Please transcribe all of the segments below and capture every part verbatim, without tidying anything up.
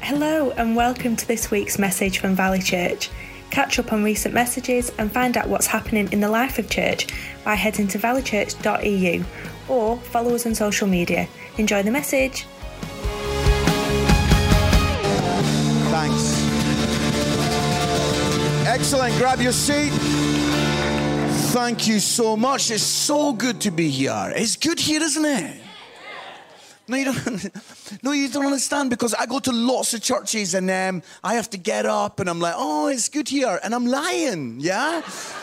Hello and welcome to this week's message from Valley Church. Catch up on recent messages and find out what's happening in the life of church by heading to valley church dot e u or follow us on social media. Enjoy the message. Thanks. Excellent. Grab your seat. Thank you so much. It's so good to be here. It's good here, isn't it? No, you don't. No, you don't understand, because I go to lots of churches and um, I have to get up and I'm like, oh, it's good here, and I'm lying. Yeah,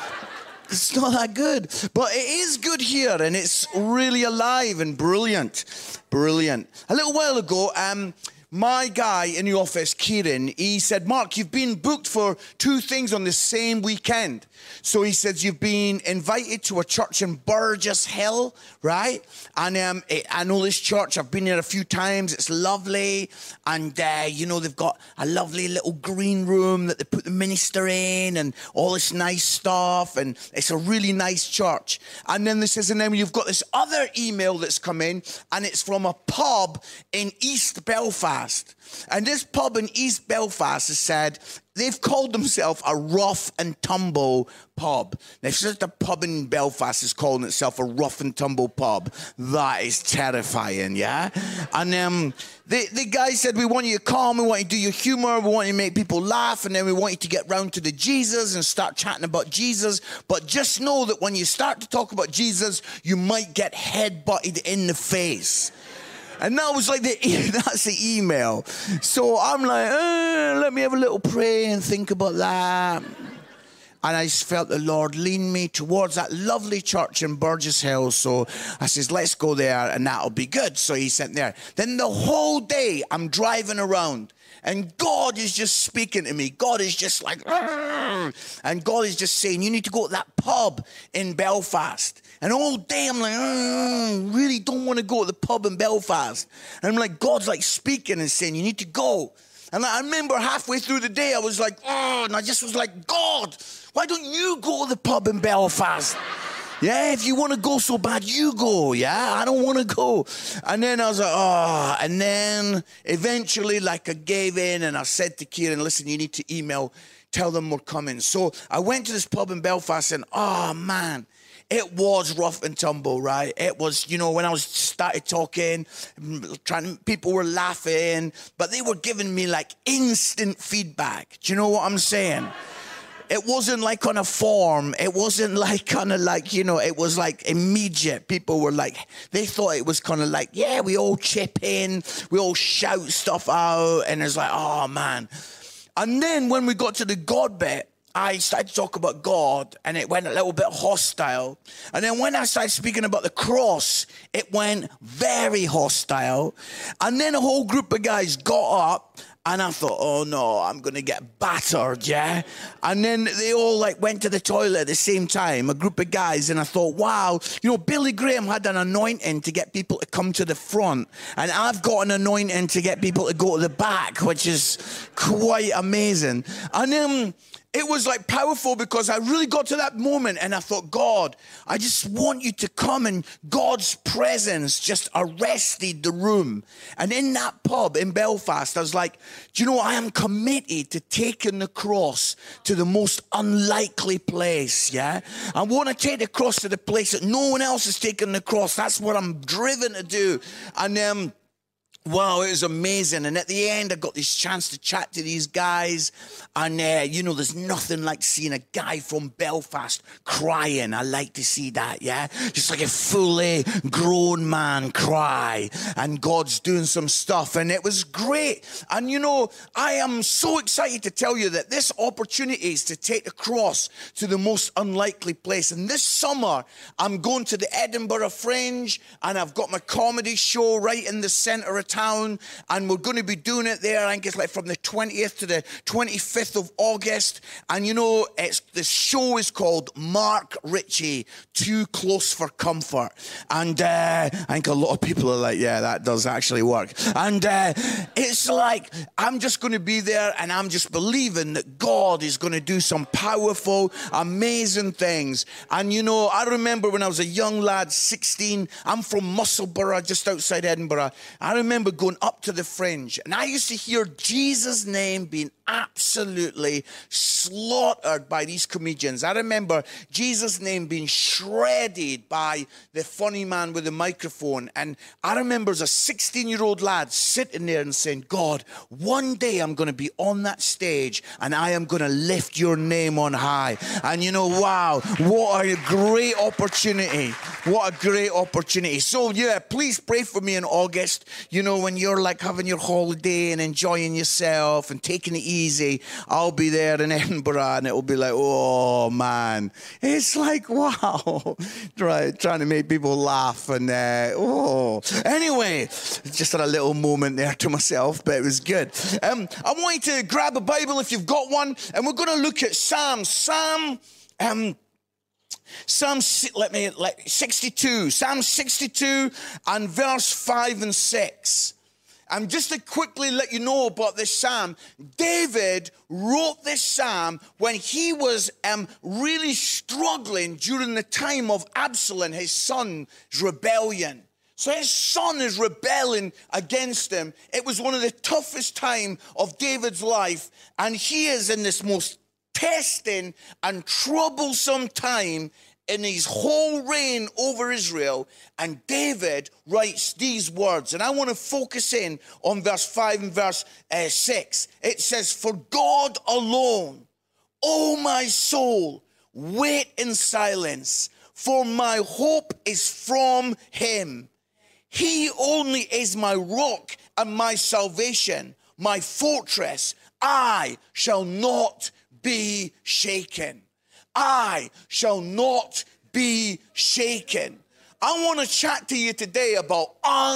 it's not that good, but it is good here, and it's really alive and brilliant, brilliant. A little while ago, um, my guy in the office, Kieran, he said, Mark, you've been booked for two things on the same weekend. So he says, you've been invited to a church in Burgess Hill, right? And um, I know this church. I've been there a few times. It's lovely. And, uh, you know, they've got a lovely little green room that they put the minister in and all this nice stuff. And it's a really nice church. And then this says, and then you've got this other email that's come in, and it's from a pub in East Belfast. And this pub in East Belfast has said, they've called themselves a rough and tumble pub. Now, if just a pub in Belfast is calling itself a rough and tumble pub, that is terrifying, yeah? And um, the, the guy said, we want you to come, we want you to do your humor, we want you to make people laugh, and then we want you to get round to the Jesus and start chatting about Jesus. But just know that when you start to talk about Jesus, you might get head-butted in the face. And that was like, the that's the email. So I'm like, eh, let me have a little pray and think about that. And I just felt the Lord lean me towards that lovely church in Burgess Hill. So I says, let's go there and that'll be good. So he sent there. Then the whole day I'm driving around, and God is just speaking to me. God is just like, argh! And God is just saying, you need to go to that pub in Belfast. And all day I'm like, mm, really don't want to go to the pub in Belfast. And I'm like, God's like speaking and saying, you need to go. And I remember halfway through the day, I was like, oh, and I just was like, God, why don't you go to the pub in Belfast? Yeah, if you want to go so bad, you go, yeah? I don't want to go. And then I was like, oh, and then eventually, like, I gave in, and I said to Kieran, listen, you need to email, tell them we're coming. So I went to this pub in Belfast, and oh, man, it was rough and tumble, right? It was, you know, when I was started talking, trying, people were laughing, but they were giving me, like, instant feedback. Do you know what I'm saying? It wasn't like on a form. It wasn't like kind of like, you know, it was like immediate. People were like, they thought it was kind of like, yeah, we all chip in, we all shout stuff out, and it's like, oh, man. And then when we got to the God bit, I started to talk about God, and it went a little bit hostile. And then when I started speaking about the cross, it went very hostile. And then a whole group of guys got up, and I thought, oh no, I'm going to get battered, yeah? And then they all like went to the toilet at the same time, a group of guys, and I thought, wow, you know, Billy Graham had an anointing to get people to come to the front, and I've got an anointing to get people to go to the back, which is quite amazing. And then it was like powerful, because I really got to that moment and I thought, God, I just want you to come, and God's presence just arrested the room. And in that pub in Belfast, I was like, do you know, I am committed to taking the cross to the most unlikely place, yeah? I want to take the cross to the place that no one else has taken the cross. That's what I'm driven to do. And um wow, it was amazing. And at the end, I got this chance to chat to these guys. And, uh, you know, there's nothing like seeing a guy from Belfast crying. I like to see that, yeah? Just like a fully grown man cry. And God's doing some stuff. And it was great. And, you know, I am so excited to tell you that this opportunity is to take the cross to the most unlikely place. And this summer, I'm going to the Edinburgh Fringe. And I've got my comedy show right in the centre of town, and we're going to be doing it there. I think it's like from the twentieth to the twenty-fifth of August. And you know, it's the show is called Mark Ritchie, Too Close for Comfort. And uh, I think a lot of people are like, yeah, that does actually work. And uh, it's like, I'm just going to be there, and I'm just believing that God is going to do some powerful, amazing things. And you know, I remember when I was a young lad, sixteen, I'm from Musselburgh, just outside Edinburgh. I remember remember going up to the fringe, and I used to hear Jesus' name being absolutely slaughtered by these comedians. I remember Jesus' name being shredded by the funny man with the microphone. And I remember as a sixteen-year-old lad sitting there and saying, God, one day I'm going to be on that stage and I am going to lift your name on high. And you know, wow, what a great opportunity. What a great opportunity. So yeah, please pray for me in August. You know, when you're like having your holiday and enjoying yourself and taking it easy, I'll be there in Edinburgh and it'll be like, oh man, it's like, wow, Try, trying to make people laugh and uh, oh. Anyway, just had a little moment there to myself, but it was good. Um, I want you to grab a Bible if you've got one, and we're going to look at Psalm, Psalm, um, Psalm, let me, like sixty-two, Psalm sixty-two and verse five and six. And just to quickly let you know about this psalm, David wrote this psalm when he was um, really struggling during the time of Absalom, his son's rebellion. So his son is rebelling against him. It was one of the toughest times of David's life, and he is in this most testing and troublesome time in his whole reign over Israel. And David writes these words, and I want to focus in on verse five and verse uh, six. It says, for God alone, O my soul, wait in silence, for my hope is from him. He only is my rock and my salvation, my fortress. I shall not be shaken. I shall not be shaken. I want to chat to you today about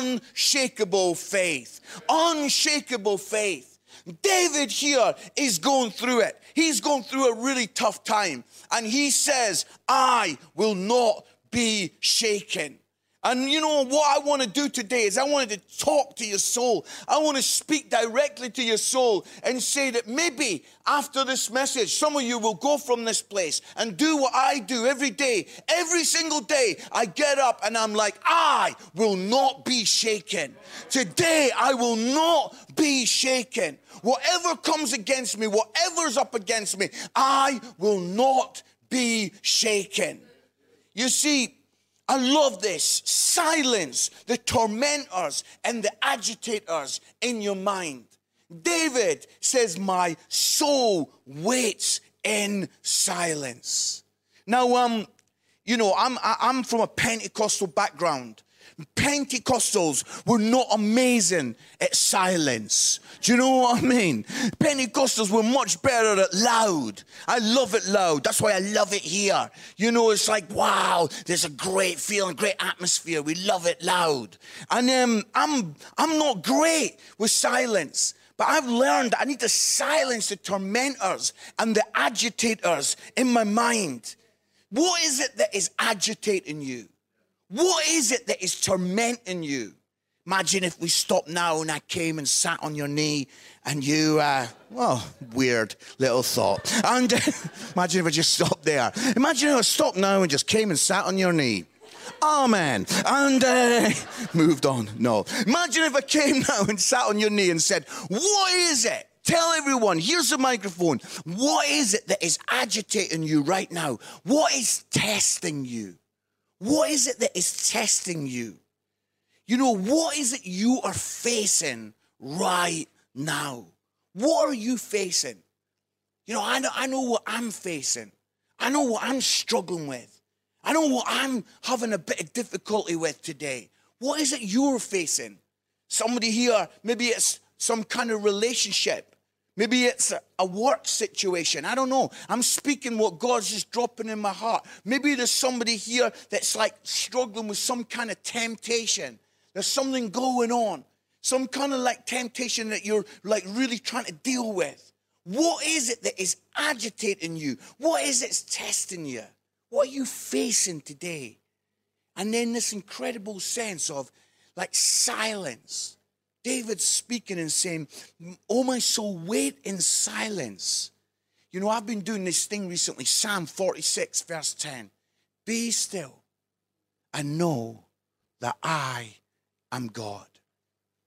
unshakable faith. Unshakable faith. David here is going through it. He's going through a really tough time. And he says, I will not be shaken. And you know what I want to do today is I wanted to talk to your soul. I want to speak directly to your soul and say that maybe after this message, some of you will go from this place and do what I do every day. Every single day, I get up and I'm like, I will not be shaken. Today, I will not be shaken. Whatever comes against me, whatever's up against me, I will not be shaken. You see, I love this. Silence the tormentors and the agitators in your mind. David says, my soul waits in silence. Now, um, you know, I'm, I'm from a Pentecostal background. Pentecostals were not amazing at silence. Do you know what I mean? Pentecostals were much better at loud. I love it loud. That's why I love it here. You know, it's like, wow, there's a great feeling, great atmosphere. We love it loud. And um, I'm, I'm not great with silence. But I've learned that I need to silence the tormentors and the agitators in my mind. What is it that is agitating you? What is it that is tormenting you? Imagine if we stopped now and I came and sat on your knee and you, uh, well, weird little thought. And uh, imagine if I just stopped there. Imagine if I stopped now and just came and sat on your knee. Amen. And uh, moved on. No. Imagine if I came now and sat on your knee and said, what is it? Tell everyone, here's the microphone. What is it that is agitating you right now? What is testing you? What is it that is testing you? You know, what is it you are facing right now? What are you facing? You know, I know, I know what I'm facing. I know what I'm struggling with. I know what I'm having a bit of difficulty with today. What is it you're facing? Somebody here, maybe it's some kind of relationship. Maybe it's a, a work situation. I don't know. I'm speaking what God's just dropping in my heart. Maybe there's somebody here that's like struggling with some kind of temptation. There's something going on. Some kind of like temptation that you're like really trying to deal with. What is it that is agitating you? What is it that's testing you? What are you facing today? And then this incredible sense of like silence. David's speaking and saying, oh, my soul, wait in silence. You know, I've been doing this thing recently, Psalm forty-six, verse ten. Be still and know that I am God.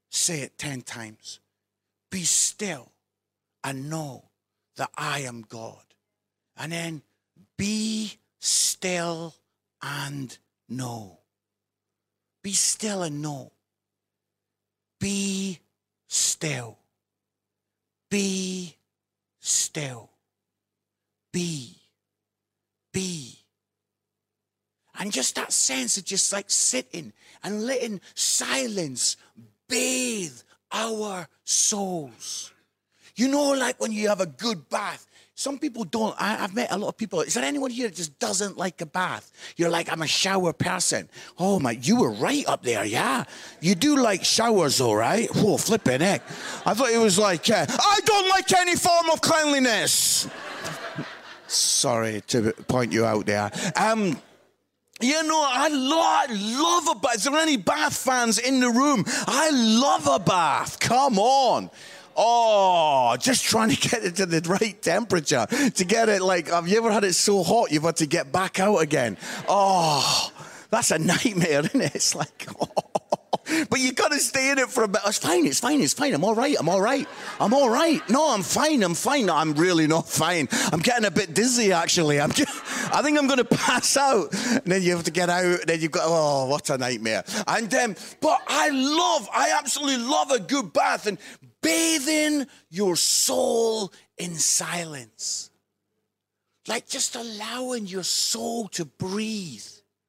Say it ten times. Be still and know that I am God. And then be still and know. Be still and know. Be still. Be still. Be. Be. And just that sense of just like sitting and letting silence bathe our souls. You know, like when you have a good bath. Some people don't. I, I've met a lot of people. Is there anyone here that just doesn't like a bath? You're like, I'm a shower person. Oh, my, you were right up there, yeah? You do like showers, though, right? Whoa, flipping heck. I thought it was like, uh, I don't like any form of cleanliness. Sorry to point you out there. Um... You know, I love, love a bath. Is there any bath fans in the room? I love a bath. Come on. Oh, just trying to get it to the right temperature. To get it like, have you ever had it so hot you've had to get back out again? Oh, that's a nightmare, isn't it? It's like, oh. But you got to stay in it for a bit. It's fine, it's fine, it's fine. I'm all right, I'm all right. I'm all right. No, I'm fine, I'm fine. No, I'm really not fine. I'm getting a bit dizzy, actually. I'm get, I think I'm going to pass out. And then you have to get out. And then you've got, oh, what a nightmare. And um, But I love, I absolutely love a good bath. And bathing your soul in silence. Like just allowing your soul to breathe.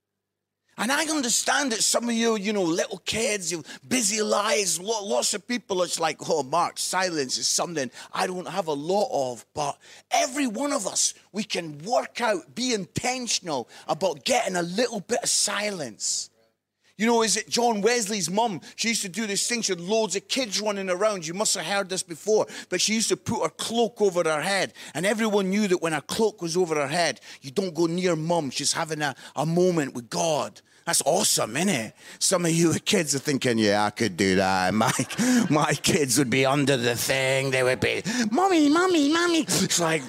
And I understand that some of you, you know, little kids, you busy lives, lots of people, it's like, oh, Mark, silence is something I don't have a lot of. But every one of us, we can work out, be intentional about getting a little bit of silence. You know, is it John Wesley's mum? She used to do this thing. She had loads of kids running around. You must have heard this before. But she used to put her cloak over her head. And everyone knew that when her cloak was over her head, you don't go near mum. She's having a, a moment with God. That's awesome, isn't it? Some of you kids are thinking, yeah, I could do that. My, my kids would be under the thing. They would be, mommy, mommy, mommy. It's like,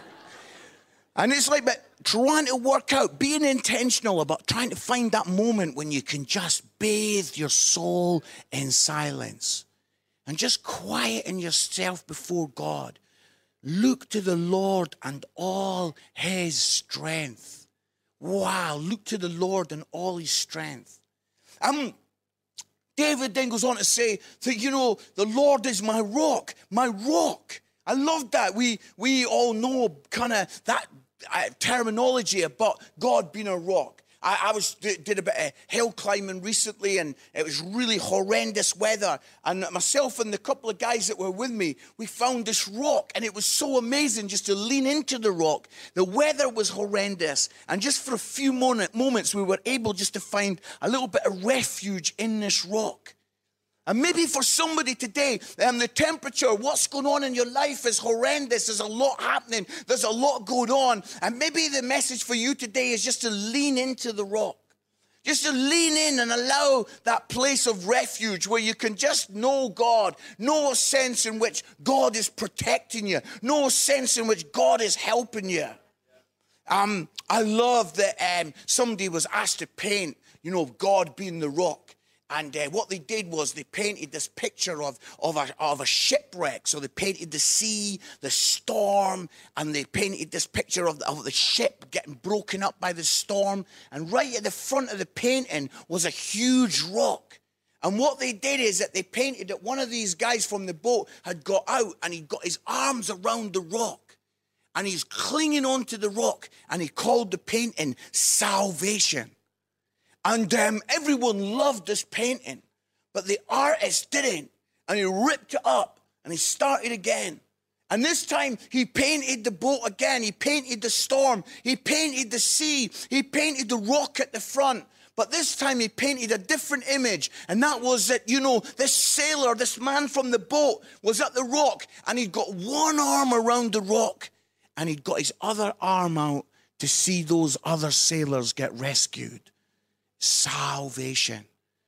and it's like, but trying to work out, being intentional about trying to find that moment when you can just bathe your soul in silence and just quieten yourself before God. Look to the Lord and all his strength. Wow, look to the Lord and all his strength. Um, David then goes on to say that, you know, the Lord is my rock, my rock. I love that. We, we all know kind of that uh, terminology about God being a rock. I, I was did a bit of hill climbing recently, and it was really horrendous weather. And myself and the couple of guys that were with me, we found this rock, and it was so amazing just to lean into the rock. The weather was horrendous, and just for a few moment, moments, we were able just to find a little bit of refuge in this rock. And maybe for somebody today, um, the temperature, what's going on in your life is horrendous. There's a lot happening. There's a lot going on. And maybe the message for you today is just to lean into the rock. Just to lean in and allow that place of refuge where you can just know God. Know a sense in which God is protecting you. Know a sense in which God is helping you. Um, I love that um, somebody was asked to paint, you know, God being the rock. And uh, what they did was they painted this picture of, of, a, of a shipwreck. So they painted the sea, the storm, and they painted this picture of the, of the ship getting broken up by the storm. And right at the front of the painting was a huge rock. And what they did is that they painted that one of these guys from the boat had got out and he got his arms around the rock. And he's clinging onto the rock, and he called the painting Salvation. And um, everyone loved this painting, but the artist didn't. And he ripped it up, and he started again. And this time, he painted the boat again. He painted the storm. He painted the sea. He painted the rock at the front. But this time, he painted a different image. And that was that, you know, this sailor, this man from the boat was at the rock, and he'd got one arm around the rock, and he'd got his other arm out to see those other sailors get rescued. Salvation.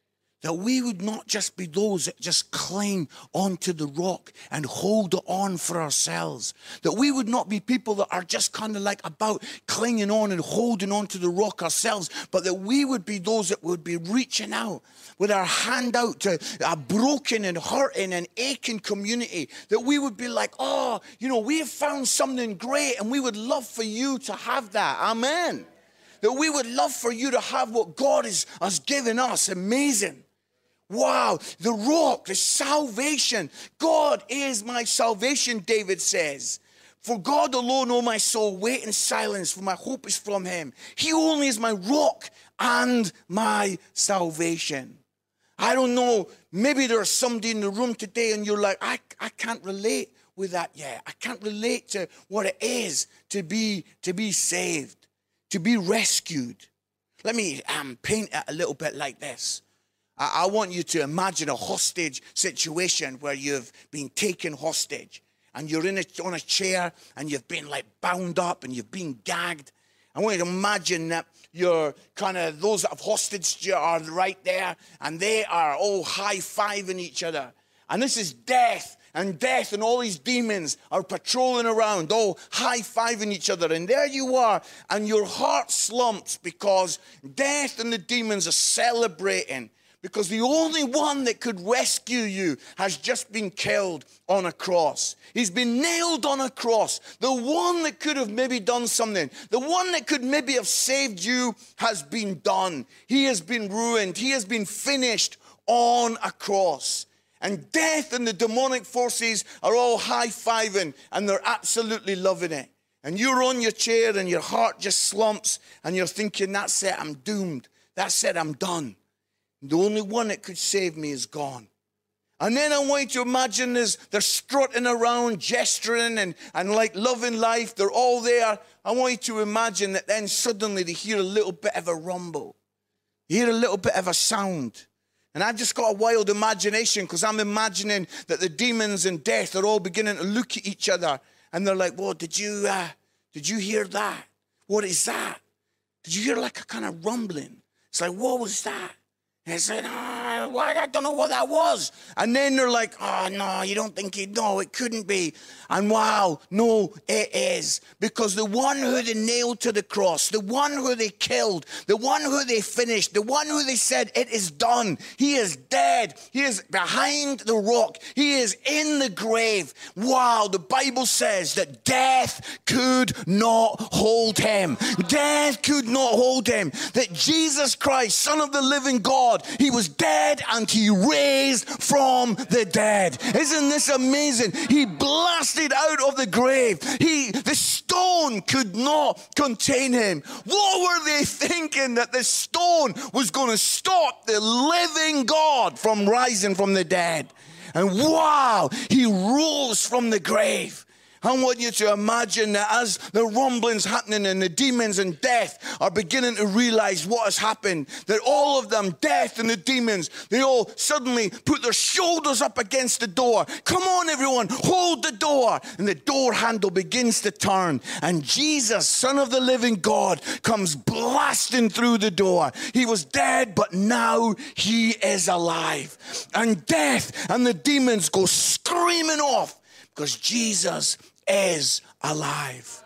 that we would not just be those that just cling onto the rock and hold on for ourselves. That we would not be people that are just kind of like about clinging on and holding on to the rock ourselves, but that we would be those that would be reaching out with our hand out to a broken and hurting and aching community. That we would be like, oh, you know, we have found something great and we would love for you to have that. Amen. That we would love for you to have what God is, has given us. Amazing. Wow, the rock, the salvation. God is my salvation, David says. For God alone, O my soul, wait in silence, for my hope is from him. He only is my rock and my salvation. I don't know, maybe there's somebody in the room today and you're like, I, I can't relate with that yet. I can't relate to what it is to be, to be saved, to be rescued. Let me um, paint it a little bit like this. I want you to imagine a hostage situation where you've been taken hostage and you're in a, on a chair and you've been like bound up and you've been gagged. I want you to imagine that you're kind of, those that have hostage are right there and they are all high-fiving each other. And this is death, and death and all these demons are patrolling around, all high-fiving each other. And there you are, and your heart slumps because death and the demons are celebrating. Because the only one that could rescue you has just been killed on a cross. He's been nailed on a cross. The one that could have maybe done something, the one that could maybe have saved you has been done. He has been ruined. He has been finished on a cross. And death and the demonic forces are all high-fiving and they're absolutely loving it. And you're on your chair and your heart just slumps and you're thinking, that's it, I'm doomed. That's it, I'm done. The only one that could save me is gone. And then I want you to imagine this, they're strutting around, gesturing and, and like loving life. They're all there. I want you to imagine that then suddenly they hear a little bit of a rumble. You hear a little bit of a sound. And I've just got a wild imagination because I'm imagining that the demons and death are all beginning to look at each other. And they're like, whoa, did you, uh, did you hear that? What is that? Did you hear like a kind of rumbling? It's like, what was that? And I said, oh, well, I don't know what that was. And then they're like, oh, no, you don't think it? No, it couldn't be. And wow, no, it is. Because the one who they nailed to the cross, the one who they killed, the one who they finished, the one who they said, it is done. He is dead. He is behind the rock. He is in the grave. Wow, the Bible says that death could not hold him. Death could not hold him. That Jesus Christ, Son of the living God, he was dead and he raised from the dead. Isn't this amazing? He blasted out of the grave. He, the stone could not contain him. What were they thinking, that the stone was going to stop the living God from rising from the dead? And wow, he rose from the grave. I want you to imagine that as the rumbling's happening and the demons and death are beginning to realize what has happened, that all of them, death and the demons, they all suddenly put their shoulders up against the door. Come on, everyone, hold the door. And the door handle begins to turn. And Jesus, Son of the living God, comes blasting through the door. He was dead, but now he is alive. And death and the demons go screaming off because Jesus is alive.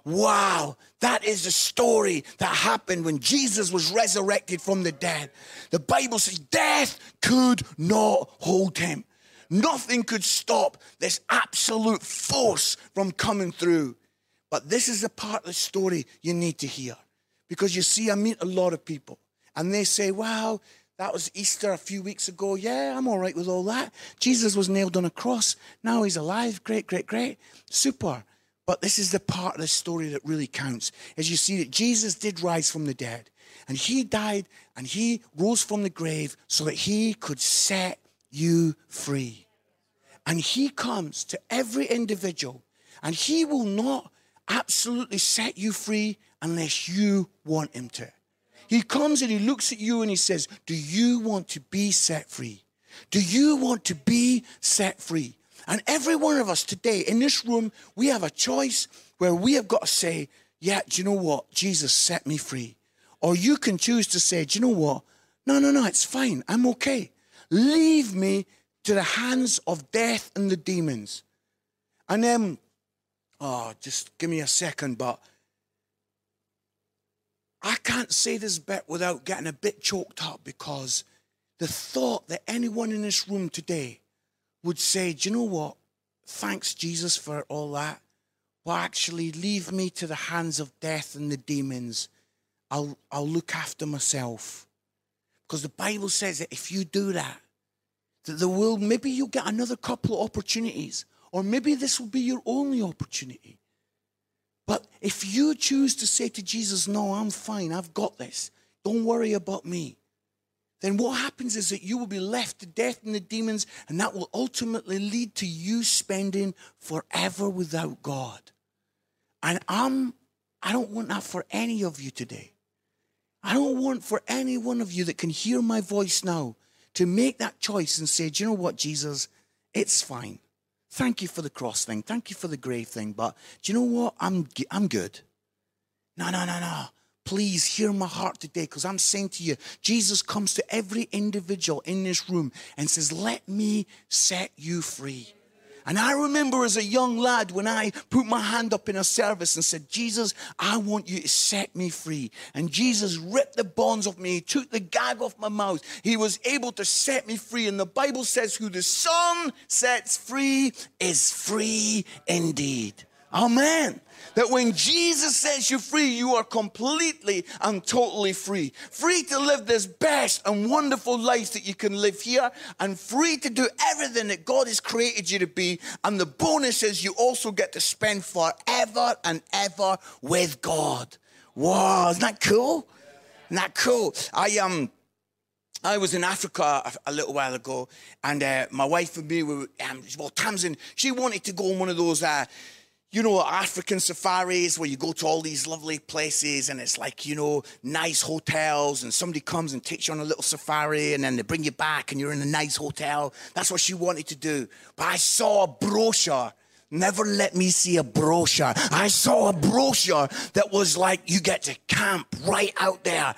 Wow, that is the story that happened when Jesus was resurrected from the dead. The Bible says death could not hold him. Nothing could stop this absolute force from coming through. But this is the part of the story you need to hear. Because you see, I meet a lot of people and they say, wow, that was Easter a few weeks ago. Yeah, I'm all right with all that. Jesus was nailed on a cross. Now he's alive. Great, great, great. Super. But this is the part of the story that really counts. As you see that Jesus did rise from the dead. And he died and he rose from the grave so that he could set you free. And he comes to every individual. And he will not absolutely set you free unless you want him to. He comes and he looks at you and he says, do you want to be set free? Do you want to be set free? And every one of us today in this room, we have a choice where we have got to say, yeah, do you know what? Jesus set me free. Or you can choose to say, do you know what? No, no, no, it's fine. I'm okay. Leave me to the hands of death and the demons. And then, oh, just give me a second, but I can't say this bit without getting a bit choked up, because the thought that anyone in this room today would say, do you know what? Thanks, Jesus, for all that. But actually, leave me to the hands of death and the demons. I'll, I'll look after myself. Because the Bible says that if you do that, that there will, maybe you'll get another couple of opportunities. Or maybe this will be your only opportunity. But if you choose to say to Jesus, no, I'm fine, I've got this, don't worry about me, then what happens is that you will be left to death and the demons, and that will ultimately lead to you spending forever without God. And I'm, I don't want that for any of you today. I don't want for any one of you that can hear my voice now to make that choice and say, do you know what, Jesus, it's fine. Thank you for the cross thing. Thank you for the grave thing. But do you know what? I'm, I'm good. No, no, no, no. Please hear my heart today, because I'm saying to you, Jesus comes to every individual in this room and says, let me set you free. And I remember as a young lad when I put my hand up in a service and said, Jesus, I want you to set me free. And Jesus ripped the bonds off me. He took the gag off my mouth. He was able to set me free. And the Bible says, who the Son sets free is free indeed. Amen. That when Jesus sets you free, you are completely and totally free. Free to live this best and wonderful life that you can live here, and free to do everything that God has created you to be. And the bonus is you also get to spend forever and ever with God. Wow, isn't that cool? Isn't that cool? I um. I was in Africa a, a little while ago, and uh, my wife and me were, um, well, Tamsin, she wanted to go on one of those, uh, you know, African safaris where you go to all these lovely places and it's like, you know, nice hotels, and somebody comes and takes you on a little safari and then they bring you back and you're in a nice hotel. That's what she wanted to do. But I saw a brochure. Never let me see a brochure. I saw a brochure that was like, you get to camp right out there.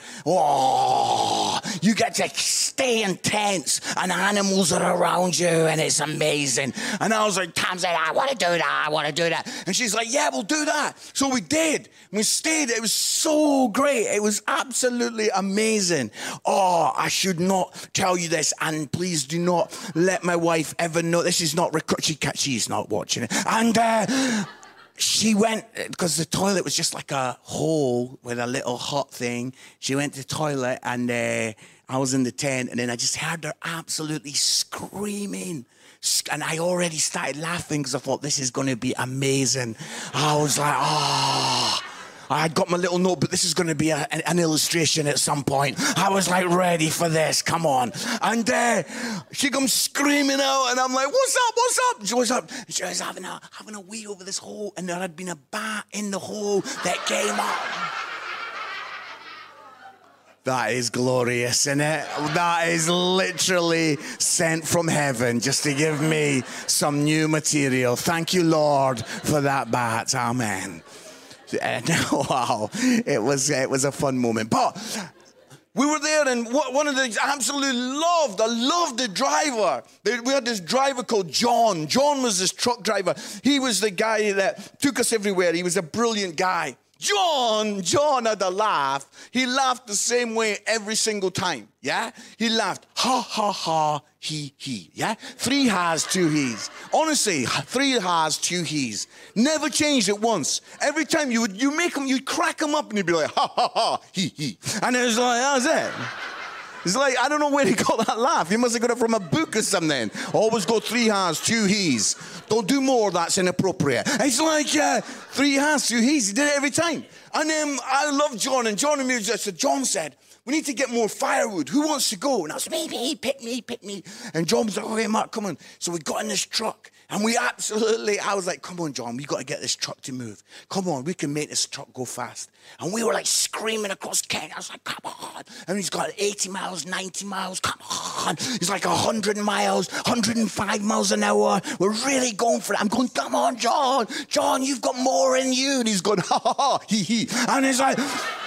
Oh, you get to stay in tents and animals are around you and it's amazing. And I was like, Tamsin, I want to do that. I want to do that. And she's like, yeah, we'll do that. So we did. We stayed. It was so great. It was absolutely amazing. Oh, I should not tell you this, and please do not let my wife ever know. This is not recorded. She, she's not watching it. And uh, she went, because the toilet was just like a hole with a little hot thing. She went to the toilet, and uh, I was in the tent, and then I just heard her absolutely screaming. And I already started laughing because I thought, this is going to be amazing. I was like, oh... I got my little notebook. This is going to be a, an, an illustration at some point. I was like ready for this. Come on. And uh, she comes screaming out, and I'm like, what's up? What's up? She was up. She was having a, having a wee over this hole, and there had been a bat in the hole that came up. That is glorious, isn't it? That is literally sent from heaven just to give me some new material. Thank you, Lord, for that bat. Amen. And, wow, it was it was a fun moment. But we were there, and one of the things I absolutely loved, I loved the driver. We had this driver called John. John was this truck driver. He was the guy that took us everywhere. He was a brilliant guy. John, John had a laugh. He laughed the same way every single time, yeah? He laughed, ha, ha, ha, he, he, yeah? Three ha's, two he's. Honestly, three ha's, two he's. Never changed it once. Every time you would, you make him, you'd crack him up and you'd be like, ha, ha, ha, he, he. And it was like, that was it. It's like, I don't know where he got that laugh. He must have got it from a book or something. Always go three ha's, two he's. Don't do more, that's inappropriate. And it's like, uh, three ha's, two he's. He did it every time. And um, I love John. And John and me, so John said, we need to get more firewood. Who wants to go? And I was like, me, me, pick me, pick me. And John was like, okay, Mark, come on. So we got in this truck. And we absolutely, I was like, come on, John, we got to get this truck to move. Come on, we can make this truck go fast. And we were like screaming across Kent. I was like, come on. And he's got eighty miles, ninety miles, come on. He's like one hundred miles, one hundred five miles an hour. We're really going for it. I'm going, come on, John. John, you've got more in you. And he's going, ha, ha, ha, he, he. And he's like...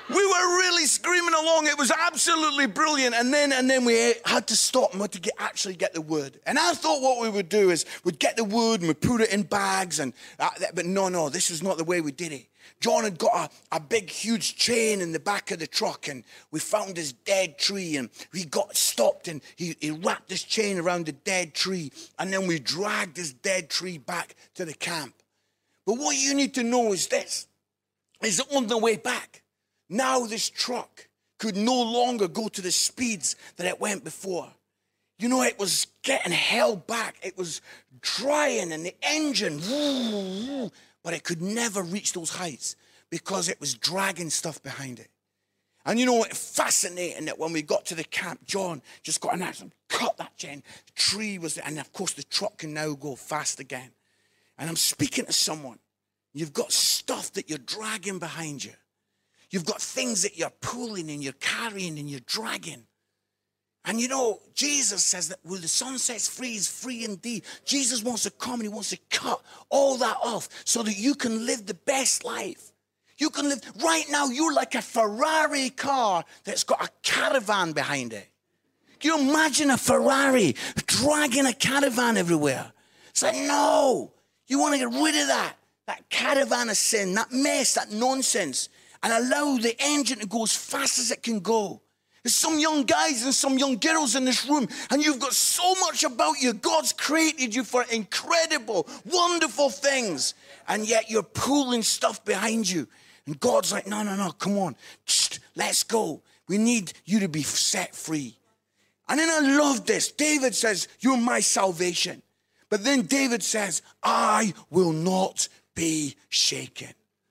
We were really screaming along. It was absolutely brilliant. And then and then we had to stop and we had to get, actually get the wood. And I thought what we would do is we'd get the wood and we'd put it in bags. And uh, but no, no, this was not the way we did it. John had got a, a big, huge chain in the back of the truck, and we found this dead tree, and he got stopped, and he, he wrapped this chain around the dead tree, and then we dragged this dead tree back to the camp. But what you need to know is this, is that on the way back, now this truck could no longer go to the speeds that it went before. You know, it was getting held back. It was drying, and the engine, but it could never reach those heights because it was dragging stuff behind it. And you know what? Fascinating that when we got to the camp, John just got an axe and cut that chain. The tree was there, and of course the truck can now go fast again. And I'm speaking to someone. You've got stuff that you're dragging behind you. You've got things that you're pulling and you're carrying and you're dragging. And you know, Jesus says that where the Son sets free is free indeed. Jesus wants to come and he wants to cut all that off so that you can live the best life. You can live, right now you're like a Ferrari car that's got a caravan behind it. Can you imagine a Ferrari dragging a caravan everywhere? It's like, no, you want to get rid of that, that caravan of sin, that mess, that nonsense, and allow the engine to go as fast as it can go. There's some young guys and some young girls in this room, and you've got so much about you. God's created you for incredible, wonderful things, and yet you're pulling stuff behind you. And God's like, no, no, no, come on, let's go. We need you to be set free. And then I love this. David says, you're my salvation. But then David says, I will not be shaken.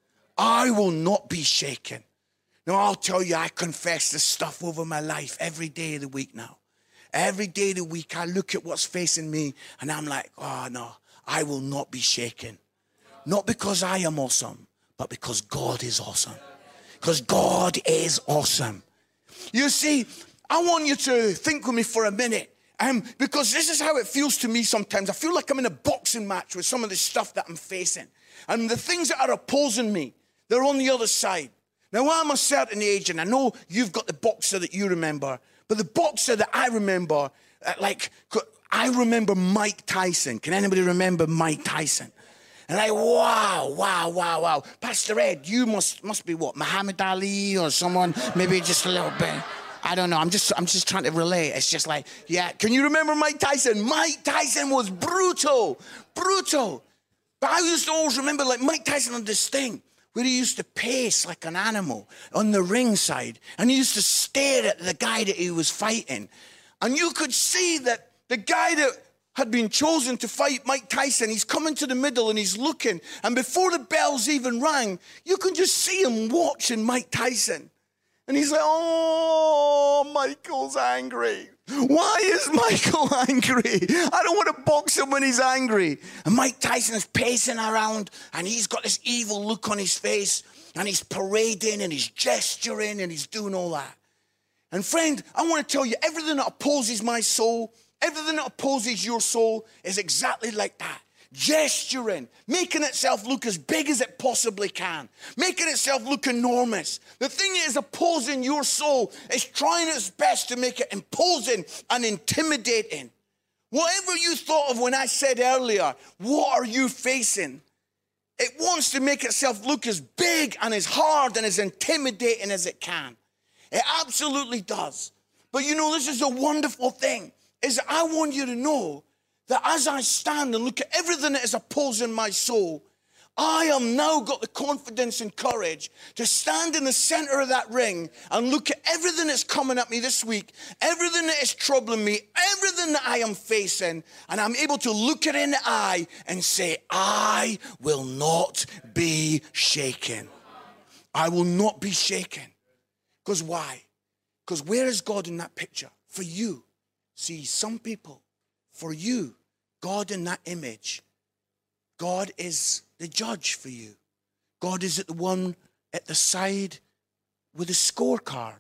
I will not be shaken. Now, I'll tell you, I confess this stuff over my life every day of the week now. Every day of the week, I look at what's facing me, and I'm like, oh, no, I will not be shaken. Not because I am awesome, but because God is awesome. Because God is awesome. You see, I want you to think with me for a minute. Um, because this is how it feels to me sometimes. I feel like I'm in a boxing match with some of the stuff that I'm facing. And the things that are opposing me, they're on the other side. Now, I'm a certain age, and I know you've got the boxer that you remember, but the boxer that I remember, uh, like, I remember Mike Tyson. Can anybody remember Mike Tyson? And like, wow, wow, wow, wow. Pastor Ed, you must must be what, Muhammad Ali or someone, maybe just a little bit. I don't know. I'm just I'm just trying to relate. It's just like, yeah, can you remember Mike Tyson? Mike Tyson was brutal, brutal. But I used to always remember, like, Mike Tyson had this thing where he used to pace like an animal on the ringside, and he used to stare at the guy that he was fighting. And you could see that the guy that had been chosen to fight Mike Tyson, he's coming to the middle and he's looking, and before the bells even rang, you can just see him watching Mike Tyson. And he's like, oh, Michael's angry. Why is Michael angry? I don't want to box him when he's angry. And Mike Tyson's pacing around, and he's got this evil look on his face, and he's parading, and he's gesturing, and he's doing all that. And friend, I want to tell you, everything that opposes my soul, everything that opposes your soul is exactly like that. Gesturing, making itself look as big as it possibly can, making itself look enormous. The thing that is opposing your soul is trying its best to make it imposing and intimidating. Whatever you thought of when I said earlier, what are you facing? It wants to make itself look as big and as hard and as intimidating as it can. It absolutely does. But you know, this is a wonderful thing, is that I want you to know that as I stand and look at everything that is opposing my soul, I have now got the confidence and courage to stand in the center of that ring and look at everything that's coming at me this week, everything that is troubling me, everything that I am facing, and I'm able to look it in the eye and say, I will not be shaken. I will not be shaken. Because why? Because where is God in that picture? For you. See, some people, for you, God in that image, God is the judge for you. God is the one at the side with a scorecard.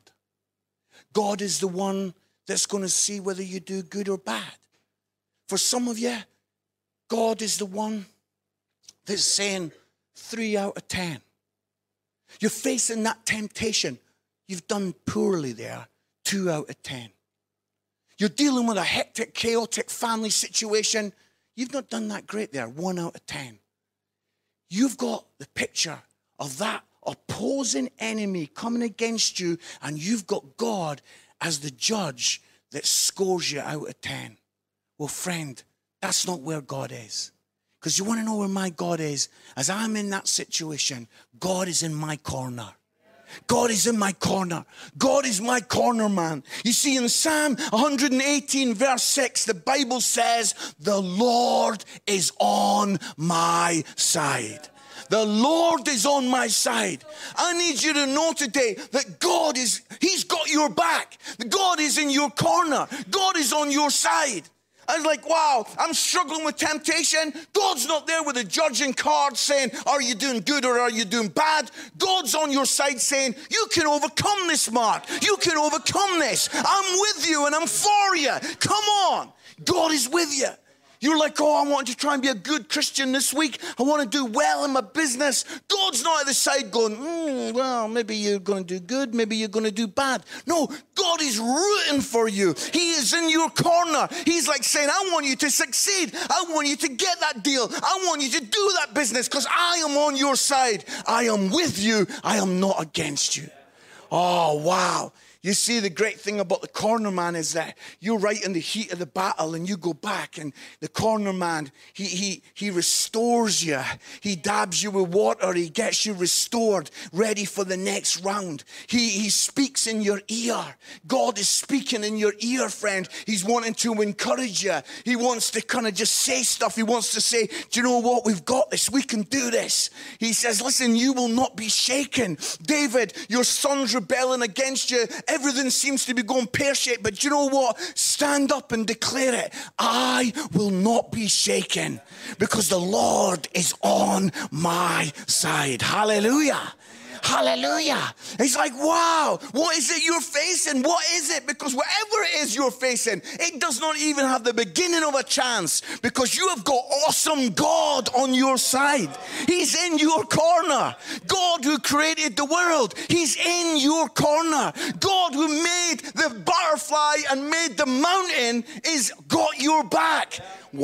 God is the one that's going to see whether you do good or bad. For some of you, God is the one that's saying three out of ten. You're facing that temptation You've done poorly there, two out of ten. You're dealing with a hectic, chaotic family situation. You've not done that great there, one out of ten. You've got the picture of that opposing enemy coming against you, and you've got God as the judge that scores you out of ten. Well, friend, that's not where God is. Because you want to know where my God is? As I'm in that situation, God is in my corner. God is in my corner. God is my corner man. You see, in Psalm one eighteen, verse six, the Bible says, the Lord is on my side. The Lord is on my side. I need you to know today that God is, he's got your back. God is in your corner. God is on your side. I was like, wow, I'm struggling with temptation. God's not there with a judging card saying, are you doing good or are you doing bad? God's on your side saying, you can overcome this, Mark. You can overcome this. I'm with you and I'm for you. Come on. God is with you. You're like, oh, I want to try and be a good Christian this week. I want to do well in my business. God's not at the side going, mm, well, maybe you're going to do good. Maybe you're going to do bad. No, God is rooting for you. He is in your corner. He's like saying, I want you to succeed. I want you to get that deal. I want you to do that business because I am on your side. I am with you. I am not against you. Oh, wow. You see, the great thing about the corner man is that you're right in the heat of the battle and you go back and the corner man, he, he, he restores you. He dabs you with water. He gets you restored, ready for the next round. He, he speaks in your ear. God is speaking in your ear, friend. He's wanting to encourage you. He wants to kind of just say stuff. He wants to say, do you know what? We've got this. We can do this. He says, listen, you will not be shaken. David, your son's rebelling against you. Everything seems to be going pear-shaped, but you know what? Stand up and declare it. I will not be shaken because the Lord is on my side. Hallelujah. Hallelujah. It's like, wow, what is it you're facing? What is it? Because whatever it is you're facing, it does not even have the beginning of a chance because you have got awesome God on your side. He's in your corner. God who created the world, he's in your corner. God who made the butterfly and made the mountain is got your back.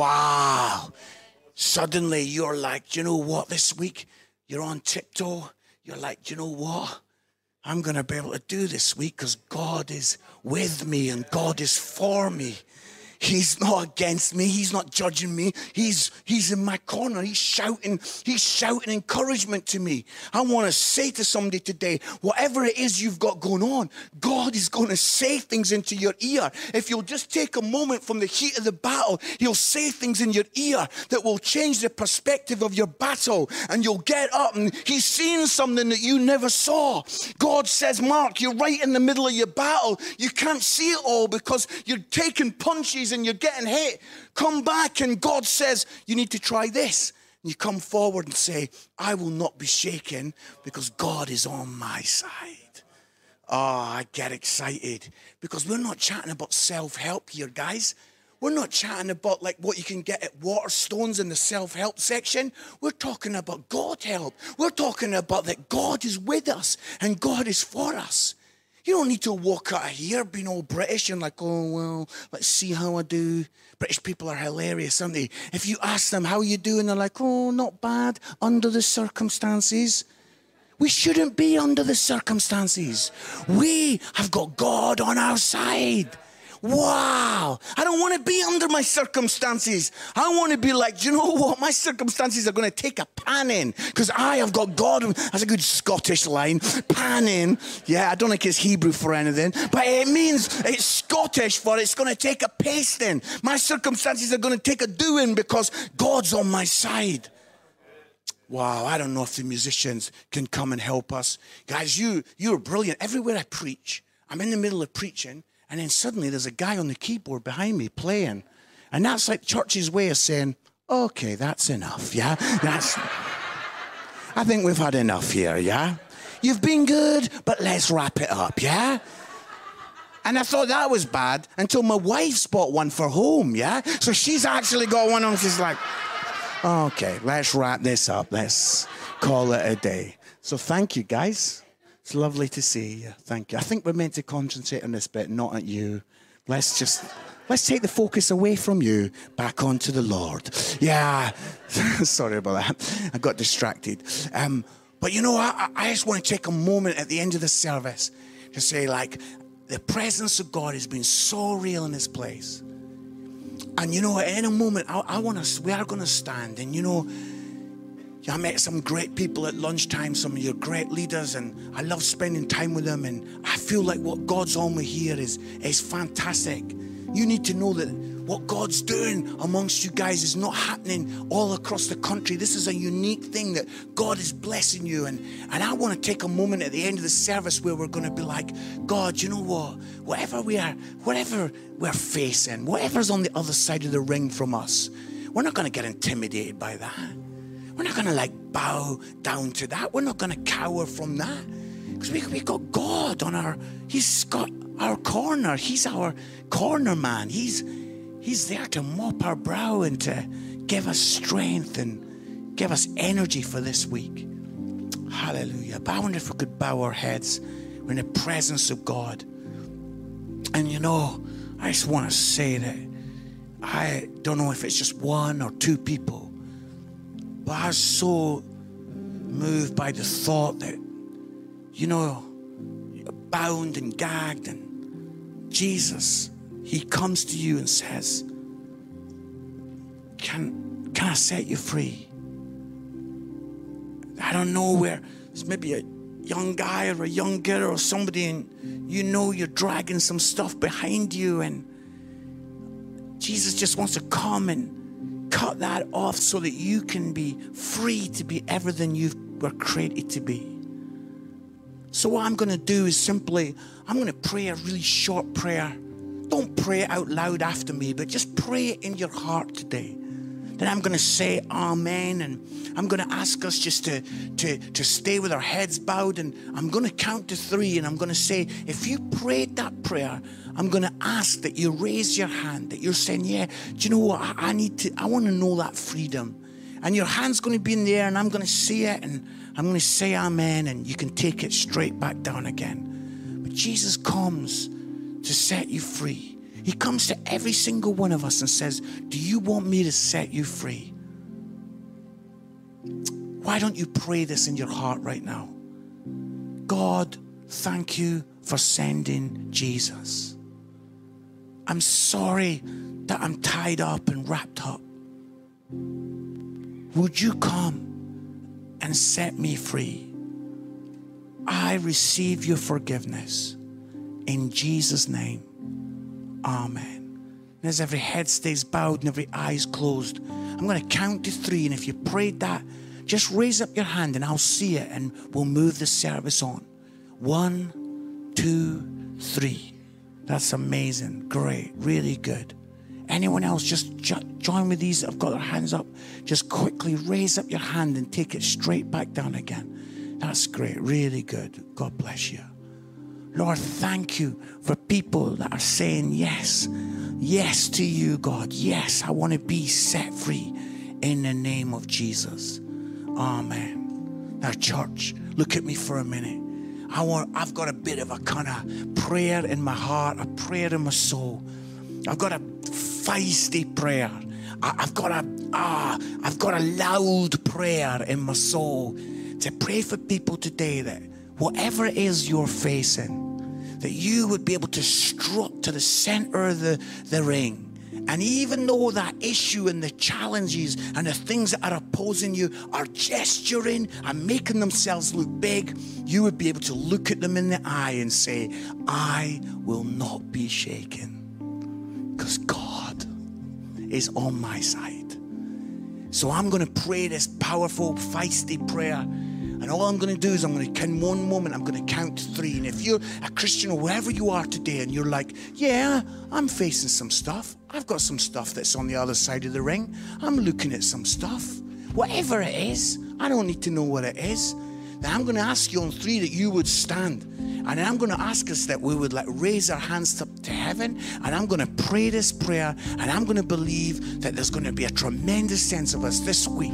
Wow. Suddenly you're like, you know what, this week you're on tiptoe. You're like, you know what? I'm going to be able to do this week because God is with me and God is for me. He's not against me. He's not judging me. He's, he's in my corner. He's shouting, he's shouting encouragement to me. I want to say to somebody today, whatever it is you've got going on, God is going to say things into your ear. If you'll just take a moment from the heat of the battle, he'll say things in your ear that will change the perspective of your battle. And you'll get up and he's seeing something that you never saw. God says, Mark, you're right in the middle of your battle. You can't see it all because you're taking punches and you're getting hit. Come back and God says, you need to try this. And you come forward and say, I will not be shaken because God is on my side. Oh, I get excited because we're not chatting about self-help here, guys. We're not chatting about like what you can get at Waterstones in the self-help section. We're talking about God help. We're talking about that God is with us and God is for us. You don't need to walk out of here being all British and like, oh, well, let's see how I do. British people are hilarious, aren't they? If you ask them, how are you doing? They're like, oh, not bad, under the circumstances. We shouldn't be under the circumstances. We have got God on our side. Wow, I don't want to be under my circumstances. I want to be like, you know what? My circumstances are going to take a panning because I have got God. That's a good Scottish line. Panning. Yeah, I don't think it's Hebrew for anything, but it means it's Scottish for it's going to take a pasting. My circumstances are going to take a doing because God's on my side. Wow, I don't know if the musicians can come and help us. Guys, you, you're brilliant. Everywhere I preach, I'm in the middle of preaching, and then suddenly there's a guy on the keyboard behind me playing. And that's like church's way of saying, okay, that's enough, yeah? That's. I think we've had enough here, yeah? You've been good, but let's wrap it up, yeah? And I thought that was bad until my wife's bought one for home, yeah? So she's actually got one on, she's like, okay, let's wrap this up. Let's call it a day. So thank you, guys. It's lovely to see you. Thank you. I think we're meant to concentrate on this bit, not at you. Let's just, let's take the focus away from you, back onto the Lord. Yeah. Sorry about that. I got distracted. Um, but you know, I, I just want to take a moment at the end of the service to say, like, the presence of God has been so real in this place. And you know, in a moment, I, I want to, we are going to stand. And you know, I met some great people at lunchtime, some of your great leaders, and I love spending time with them. And I feel like what God's on me here is, is fantastic. You need to know that what God's doing amongst you guys is not happening all across the country. This is a unique thing that God is blessing you. And, and I want to take a moment at the end of the service where we're going to be like, God, you know what? Whatever we are, whatever we're facing, whatever's on the other side of the ring from us, we're not going to get intimidated by that. We're not going to like bow down to that. We're not going to cower from that. Because we, we got God on our, he's got our corner. He's our corner man. He's, he's there to mop our brow and to give us strength and give us energy for this week. Hallelujah. But I wonder if we could bow our heads. We're in the presence of God. And you know, I just want to say that I don't know if it's just one or two people, but I was so moved by the thought that, you know, bound and gagged, and Jesus, he comes to you and says, can, can I set you free? I don't know where, it's maybe a young guy or a young girl or somebody, and you know you're dragging some stuff behind you, and Jesus just wants to come and cut that off so that you can be free to be everything you were created to be. So what I'm going to do is simply, I'm going to pray a really short prayer. Don't pray it out loud after me, but just pray it in your heart today. Then I'm going to say amen, and I'm going to ask us just to, to, to stay with our heads bowed, and I'm going to count to three, and I'm going to say, if you prayed that prayer, I'm going to ask that you raise your hand, that you're saying, yeah, do you know what, I, I need to, I want to know that freedom. And your hand's going to be in the air, and I'm going to see it, and I'm going to say amen, and you can take it straight back down again. But Jesus comes to set you free. He comes to every single one of us and says, do you want me to set you free? Why don't you pray this in your heart right now? God, thank you for sending Jesus. I'm sorry that I'm tied up and wrapped up. Would you come and set me free? I receive your forgiveness in Jesus' name. Amen. And as every head stays bowed and every eye is closed, I'm going to count to three. And if you prayed that, just raise up your hand and I'll see it and we'll move the service on. One, two, three. That's amazing. Great. Really good. Anyone else, just join with these that have got their hands up. Just quickly raise up your hand and take it straight back down again. That's great. Really good. God bless you. Lord, thank you for people that are saying yes. Yes to you, God. Yes, I want to be set free in the name of Jesus. Amen. Now, church, look at me for a minute. I want, I've got a bit of a kind of prayer in my heart, a prayer in my soul. I've got a feisty prayer. I, I've got a, ah, I've got a loud prayer in my soul to pray for people today that whatever it is you're facing, that you would be able to strut to the center of the, the ring. And even though that issue and the challenges and the things that are opposing you are gesturing and making themselves look big, you would be able to look at them in the eye and say, I will not be shaken because God is on my side. So I'm going to pray this powerful, feisty prayer. And all I'm going to do is I'm going to, in one moment, I'm going to count to three. And if you're a Christian or wherever you are today and you're like, yeah, I'm facing some stuff. I've got some stuff that's on the other side of the ring. I'm looking at some stuff. Whatever it is, I don't need to know what it is. Then I'm going to ask you on three that you would stand. And then I'm going to ask us that we would like raise our hands up to heaven. And I'm going to pray this prayer. And I'm going to believe that there's going to be a tremendous sense of us this week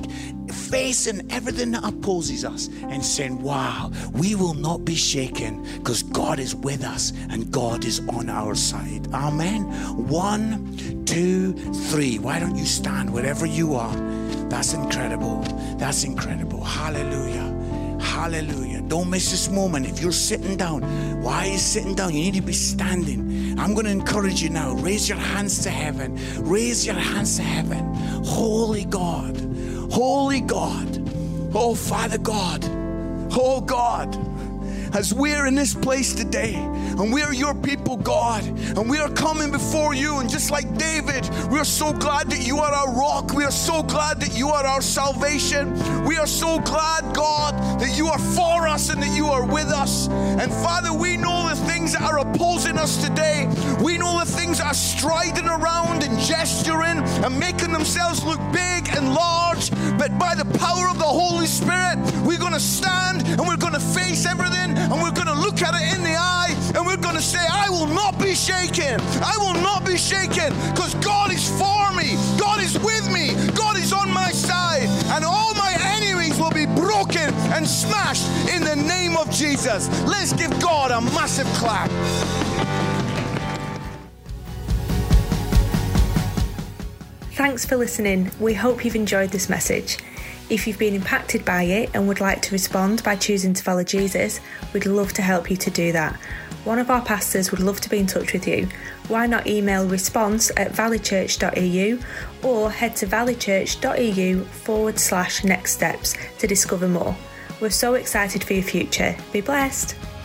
facing everything that opposes us and saying, wow, we will not be shaken because God is with us and God is on our side. Amen. One, two, three. Why don't you stand wherever you are? That's incredible. That's incredible. Hallelujah. Hallelujah. Don't miss this moment. If you're sitting down, why are you sitting down? You need to be standing. I'm going to encourage you now. Raise your hands to heaven. Raise your hands to heaven. Holy God. Holy God. Oh, Father God. Oh, God. As we're in this place today, and we're your people, God, and we are coming before you, and just like David, we are so glad that you are our rock. We are so glad that you are our salvation. We are so glad, God, that you are for us and that you are with us. And Father, we know the things that are opposing us today. We know the things that are striding around and gesturing and making themselves look big and large. But by the power of the Holy Spirit, we're going to stand and we're going to face everything. And we're going to look at it in the eye and we're going to say, I will not be shaken. I will not be shaken because God is for me. God is with me. God is on my side. And all my enemies will be broken and smashed in the name of Jesus. Let's give God a massive clap. Thanks for listening. We hope you've enjoyed this message. If you've been impacted by it and would like to respond by choosing to follow Jesus, we'd love to help you to do that. One of our pastors would love to be in touch with you. Why not email response at valleychurch.eu or head to valleychurch.eu forward slash next steps to discover more. We're so excited for your future. Be blessed.